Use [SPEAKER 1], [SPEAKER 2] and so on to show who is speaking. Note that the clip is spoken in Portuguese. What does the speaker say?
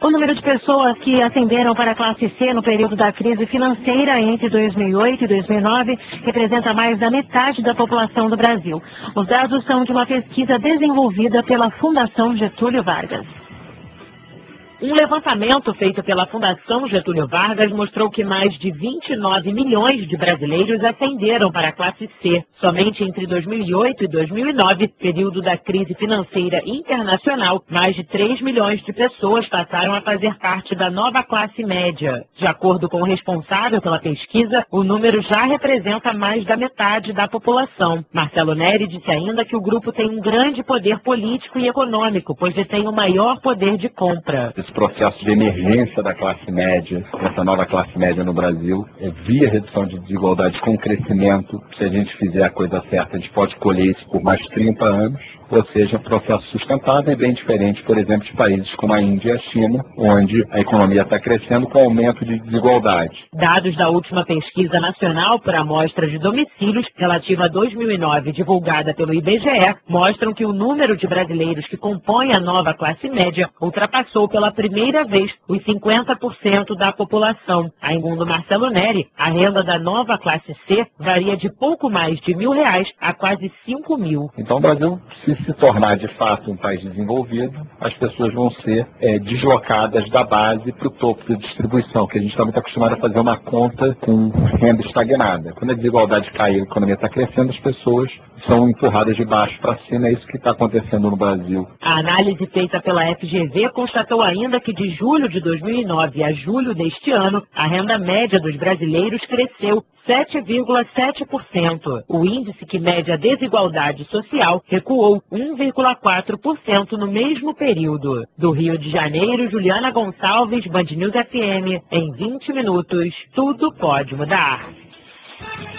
[SPEAKER 1] O número de pessoas que ascenderam para a classe C no período da crise financeira entre 2008 e 2009 representa mais da metade da população do Brasil. Os dados são de uma pesquisa desenvolvida pela Fundação Getúlio Vargas. Um levantamento feito pela Fundação Getúlio Vargas mostrou que mais de 29 milhões de brasileiros ascenderam para a classe C. Somente entre 2008 e 2009, período da crise financeira internacional, mais de 3 milhões de pessoas passaram a fazer parte da nova classe média. De acordo com o responsável pela pesquisa, o número já representa mais da metade da população. Marcelo Neri disse ainda que o grupo tem um grande poder político e econômico, pois detém o maior poder de compra.
[SPEAKER 2] Esse processo de emergência da classe média, essa nova classe média no Brasil, via redução de desigualdades com crescimento. Se a gente fizer a coisa certa, a gente pode colher isso por mais 30 anos, ou seja, processo sustentável é bem diferente, por exemplo, de países como a Índia e a China, onde a economia está crescendo com aumento de desigualdade.
[SPEAKER 1] Dados da última pesquisa nacional por amostra de domicílios, relativa a 2009, divulgada pelo IBGE, mostram que o número de brasileiros que compõem a nova classe média ultrapassou pela primeira vez os 50% da população. Segundo Marcelo Neri, a renda da nova classe C varia de pouco mais de R$1.000 a quase 5.000.
[SPEAKER 2] Então o Brasil, se tornar de fato um país desenvolvido, as pessoas vão ser deslocadas da base para o topo de distribuição, que a gente está muito acostumado a fazer uma conta com renda estagnada. Quando a desigualdade cai e a economia está crescendo, as pessoas são empurradas de baixo para cima. É isso que está acontecendo no Brasil.
[SPEAKER 1] A análise feita pela FGV constatou ainda que de julho de 2009 a julho deste ano, a renda média dos brasileiros cresceu 7,7%. O índice que mede a desigualdade social recuou 1,4% no mesmo período. Do Rio de Janeiro, Juliana Gonçalves, Band News FM. Em 20 minutos, tudo pode mudar.